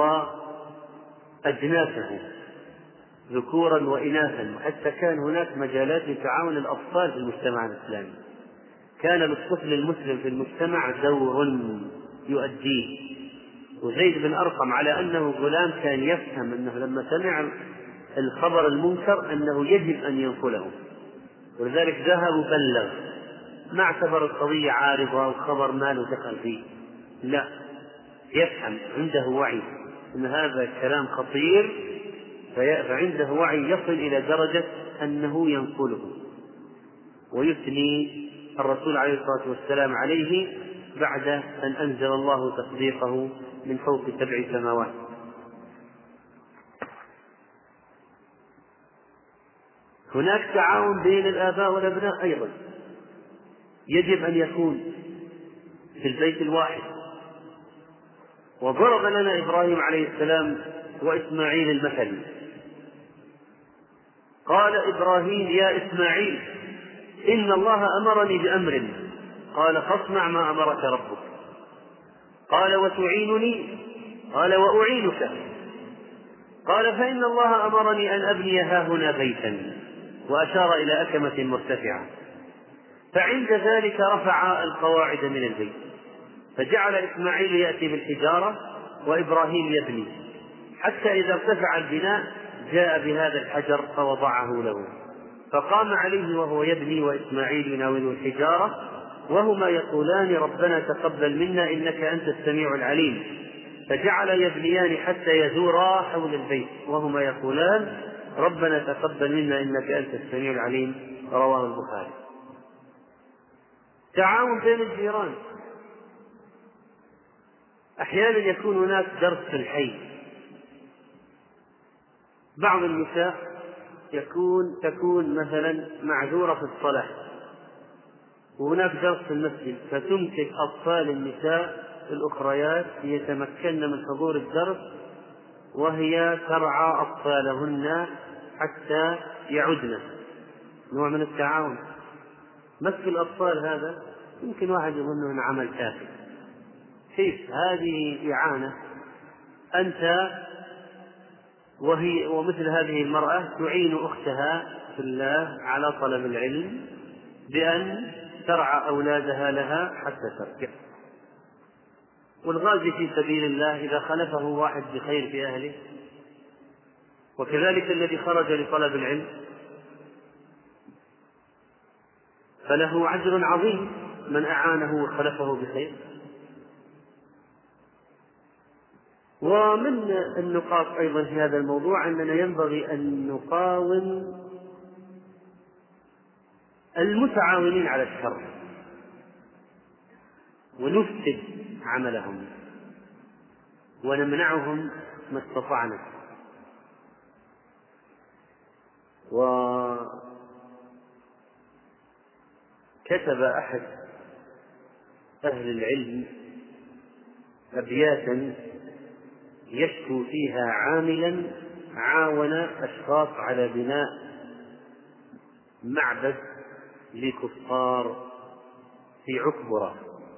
وأجناسه ذكورا وإناثا، وحتى كان هناك مجالات لتعاون الأطفال في المجتمع الإسلامي. كان للطفل المسلم في المجتمع دور يؤديه. وزيد بن أرقم على أنه غلام كان يفهم أنه لما سمع الخبر المنكر أنه يجب أن ينقله، ولذلك ذهب وبلغ، ما اعتبر القضية عارضة أو خبر ما له دخل فيه، لا، يفهم، عنده وعي أن هذا الكلام خطير، فعنده وعي يصل إلى درجة أنه ينقله ويثني الرسول عليه الصلاة والسلام عليه بعد أن أنزل الله تصديقه من فوق 7 سماوات. هناك تعاون بين الآباء والأبناء أيضا، يجب أن يكون في البيت الواحد. وضرب لنا إبراهيم عليه السلام وإسماعيل المثل. قال إبراهيم يا إسماعيل إن الله أمرني بأمر، قال فاصنع ما أمرك ربك. قال وتعينني؟ قال وأعينك. قال فإن الله أمرني أن أبني هاهنا بيتا، وأشار إلى أكمة مرتفعة. فعند ذلك رفع القواعد من البيت، فجعل إسماعيل يأتي بالحجارة وإبراهيم يبني، حتى إذا ارتفع البناء جاء بهذا الحجر فوضعه له، فقام عليه وهو يبني وإسماعيل يناوله الحجارة، وهما يقولان ربنا تقبل منا إنك أنت السميع العليم. فجعل يبنيان حتى يدورا حول البيت وهما يقولان ربنا تقبل منا إنك أنت السميع العليم. رواه البخاري. تعاون بين الجيران، أحيانا يكون هناك درس في الحي، بعض النساء تكون مثلا معذورة في الصلاة وهناك درس في المسجد، فتمسك أطفال النساء الأخريات يتمكن من حضور الدرس وهي ترعى أطفالهن حتى يعدن، نوع من التعاون. مسك الأطفال هذا يمكن واحد يظنه أنه عمل تافه، كيف هذه إعانة؟ أنت ومثل هذه المرأة تعين أختها في الله على طلب العلم بأن ترعى أولادها لها حتى ترجع. والغازي في سبيل الله إذا خلفه واحد بخير في أهله، وكذلك الذي خرج لطلب العلم فله أجر عظيم من أعانه وخلفه بخير. ومن النقاط أيضا في هذا الموضوع أننا ينبغي أن نقاوم المتعاونين على الشر ونفسد عملهم ونمنعهم ما استطعنا. وكتب أحد أهل العلم أبياتا يشكو فيها عاملا عاون أشخاص على بناء معبد لكفار في عكبرة،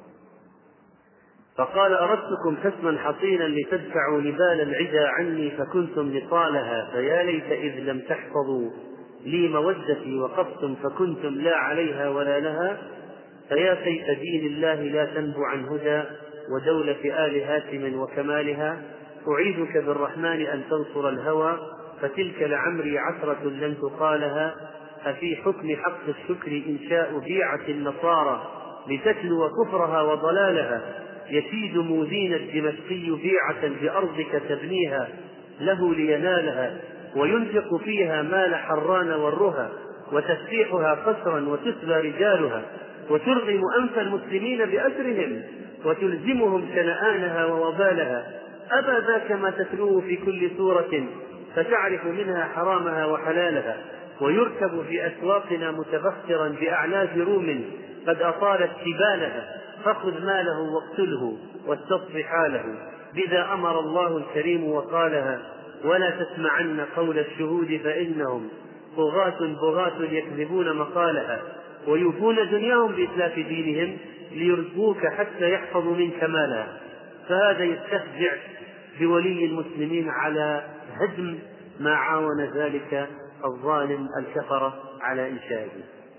فقال: أردتكم حصنا حصينا لتدفعوا نبال العدا عني، فكنتم نصالها، فيا ليت إذ لم تحفظوا لي مودتي، وقفتم فكنتم لا عليها ولا لها، فيا سيف دين الله لا تنبو عن هدى، ودولة آل هاشم وكمالها، أعيذك بالرحمن أن تنصر الهوى، فتلك لعمري عثرة لن تقالها، أفي حكم حق الشكر إنشاء بيعة النصارى لتتلو كفرها وضلالها، يكيد موذين الدمشقي بيعة بأرضك تبنيها له لينالها، وينفق فيها مال حران والرها، وتسبيحها قسرا وتسبى رجالها، وترغم أنف المسلمين بأسرهم، وتلزمهم شنآنها ووبالها، أبا ذاك ما تتلوه في كل سورة، فتعرف منها حرامها وحلالها، ويركب في أسواقنا متبخترا بأعلاف روم قد أطالت سبالها، فخذ ماله واقتله واستصف حاله، بذا أمر الله الكريم وقالها، ولا تسمعن قول الشهود فإنهم بغاة يكذبون مقالها، ويوفون دنياهم بإتلاف دينهم ليرزقوك حتى يحفظوا من كمالها. فهذا يستفجع بولي المسلمين على هدم ما عاون ذلك الظالم الكفرة على إنشائه.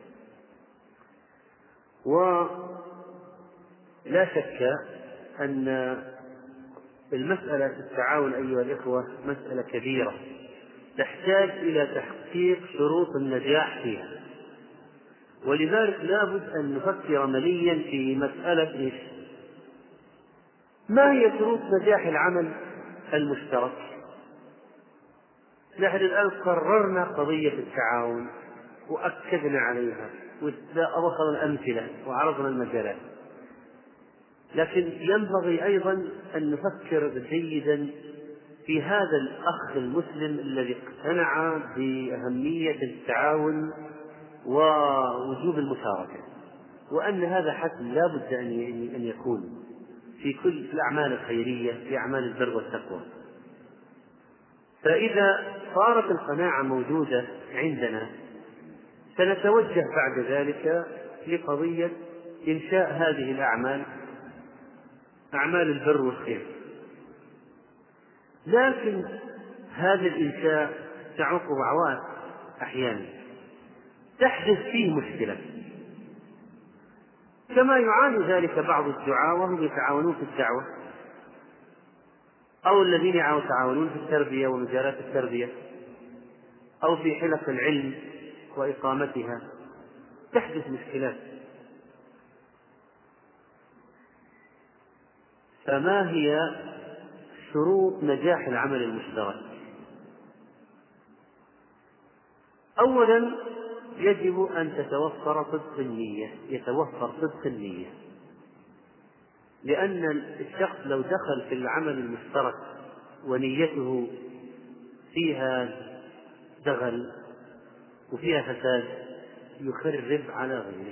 ولا شك أن المسألة التعاون أيها الإخوة مسألة كبيرة تحتاج إلى تحقيق شروط النجاح فيها، ولذلك لا بد أن نفكر مليا في مسألة ما هي شروط نجاح العمل المشترك. نحن الآن قررنا قضية التعاون وأكدنا عليها وأخذنا الأمثلة وعرضنا المجالات، لكن ينبغي أيضا أن نفكر جيدا في هذا الأخ المسلم الذي اقتنع بأهمية التعاون ووجوب المشاركة، وأن هذا حتم لا بد أن يكون في كل الأعمال الخيرية، في أعمال البر والتقوى. فإذا صارت القناعة موجودة عندنا سنتوجه بعد ذلك لقضية إنشاء هذه الأعمال، أعمال البر والخير. لكن هذا الإنشاء تعوقه عوائق، أحيانا تحدث فيه مشكلة، كما يعاني ذلك بعض الدعاة وهم يتعاونون في الدعوة، أو الذين يتعاونون في التربية ومجالات التربية، أو في حلق العلم وإقامتها، تحدث مشكلات. فما هي شروط نجاح العمل المشترك؟ أولا يجب أن يتوفر صدق النية، لأن الشخص لو دخل في العمل المشترك ونيته فيها دغل وفيها فساد يخرب على غيره،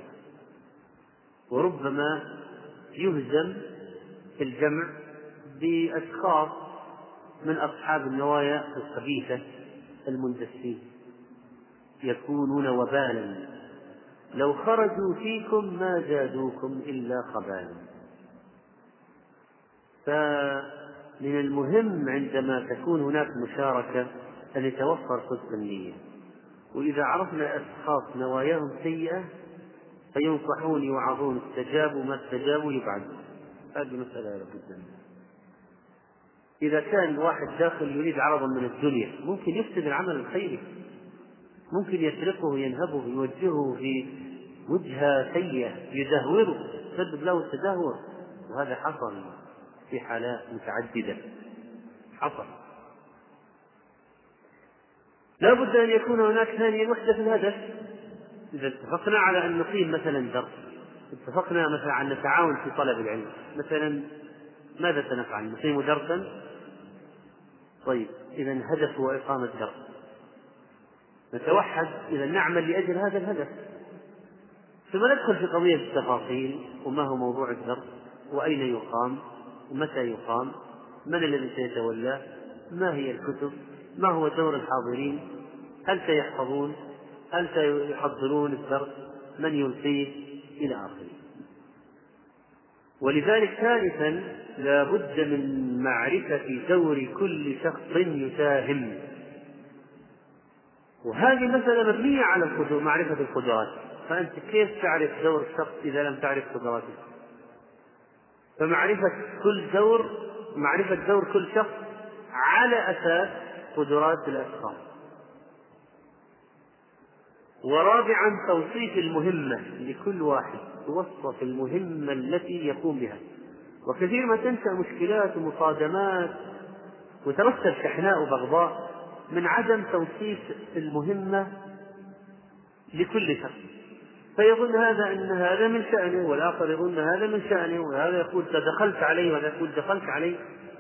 وربما يهزم في الجمع بأشخاص من أصحاب النوايا الخبيثة المندسين، يكونون وبالا، لو خرجوا فيكم ما زادوكم إلا خبالا. فمن المهم عندما تكون هناك مشاركة أن يتوفر صدق النية، وإذا عرفنا أشخاص نواياهم سيئة فينصحون يوعظون، استجابوا ما استجابوا يبعدوا. هذه مسألة لابد منها. إذا كان واحد داخل يريد عرضا من الدنيا ممكن يفسد العمل الخيري، ممكن يسرقه، ينهبه، يوجهه في وجهة سيئة، يدهوره، يسبب له التدهور، وهذا حصل في حالات متعددة حصل. لا بد أن يكون هناك ثانيا وحدة في الهدف. إذا اتفقنا على أن نقيم مثلا درس، اتفقنا مثلا على نتعاون في طلب العلم، مثلا ماذا سنفعل؟ نقيم درسا، طيب إذا الهدف هو إقامة درس، نتوحد إذا نعمل لأجل هذا الهدف، ثم ندخل في قضية التفاصيل، وما هو موضوع الدرس، وأين يقام، ومتى يقام، من الذي سيتولاه، ما هي الكتب، ما هو دور الحاضرين، هل سيحفظون، هل سيحضرون الدرس، من يلقيه، إلى آخره. ولذلك ثالثا لا بد من معرفة دور كل شخص يساهم، وهذه مسألة مبنية على معرفة القدرات. فأنت كيف تعرف دور الشخص إذا لم تعرف قدراته؟ فمعرفة دور كل شخص على أساس قدرات الأشخاص. ورابعا توصيف المهمة لكل واحد، توصف المهمة التي يقوم بها. وكثير ما تنشأ مشكلات ومصادمات وترتب شحناء وبغضاء من عدم توصيف المهمة لكل شخص، فيظن هذا أن هذا من شأنه، والآخر يظن هذا من شأنه، وهذا يقول دخلت عليه، وهذا يقول دخلت عليه.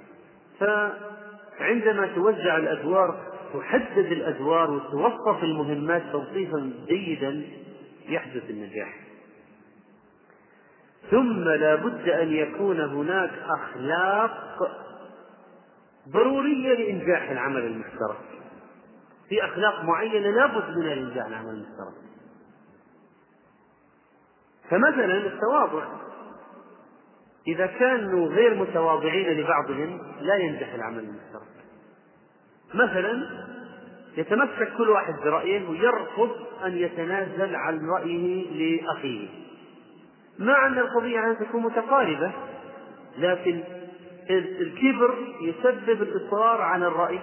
فعندما توزع الأدوار، تحدد الأدوار وتوصف المهمات توصيفا جيدا، يحدث النجاح. ثم لا بد أن يكون هناك أخلاق ضرورية لإنجاح العمل المشترك. في أخلاق معينة لا بد منها لإنجاح العمل المشترك، فمثلا التواضع، إذا كانوا غير متواضعين لبعضهم لا ينجح العمل المشترك. مثلا يتمسك كل واحد برأيه ويرفض أن يتنازل عن رأيه لأخيه، مع أن القضية تكون متقاربة، لكن الكبر يسبب الإصرار على الرأي،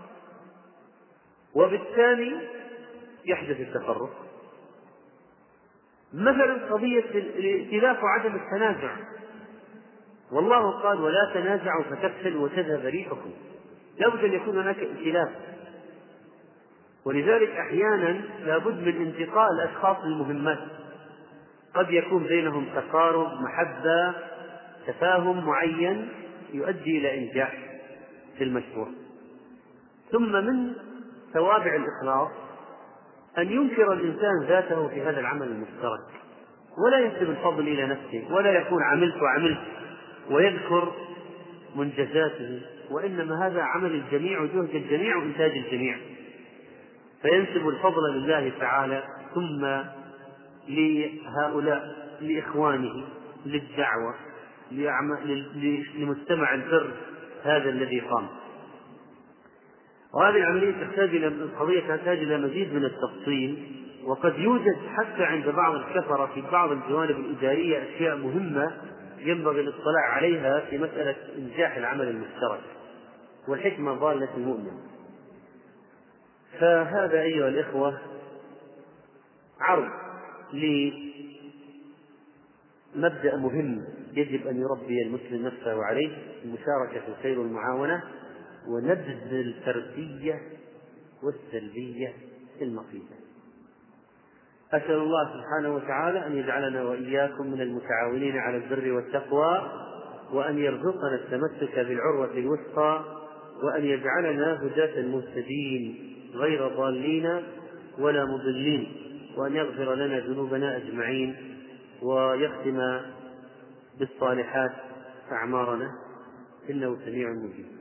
وبالتالي يحدث التفرق. مثلا قضية الائتلاف وعدم التنازع، والله قال ولا تنازعوا فتفشلوا وتذهب ريحكم. لا بد أن يكون هناك ائتلاف. ولذلك أحيانا لا بد من انتقاء الأشخاص للمهمات، قد يكون بينهم تقارب، محبة، تفاهم معين يؤدي إلى إنجاح في المشروع. ثم من توابع الإخلاص أن ينكر الإنسان ذاته في هذا العمل المشترك، ولا ينسب الفضل إلى نفسه، ولا يقول عملت ويذكر منجزاته، وإنما هذا عمل الجميع وجهد الجميع وإنتاج الجميع، فينسب الفضل لله تعالى، ثم لهؤلاء، لإخوانه، للدعوة، لمجتمع البر هذا الذي قام. وهذه العملية تحتاج إلى مزيد من التفصيل، وقد يوجد حتى عند بعض الكفرة في بعض الجوانب الإدارية أشياء مهمة ينبغي الاطلاع عليها في مسألة إنجاح العمل المشترك، والحكمة ضالة المؤمن. فهذا أيها الإخوة عرض لمبدأ مهم يجب أن يربي المسلم نفسه عليه، المشاركة في الخير والمعاونة، ونبذ الفردية والسلبية المقيتة. أسأل الله سبحانه وتعالى أن يجعلنا وإياكم من المتعاونين على البر والتقوى، وأن يرزقنا التمسك بالعروة الوثقى، وأن يجعلنا هداة مهتدين غير ضالين ولا مضلين، وأن يغفر لنا ذنوبنا أجمعين، ويختم بالصالحات أعمارنا، إنه سميع مجيب.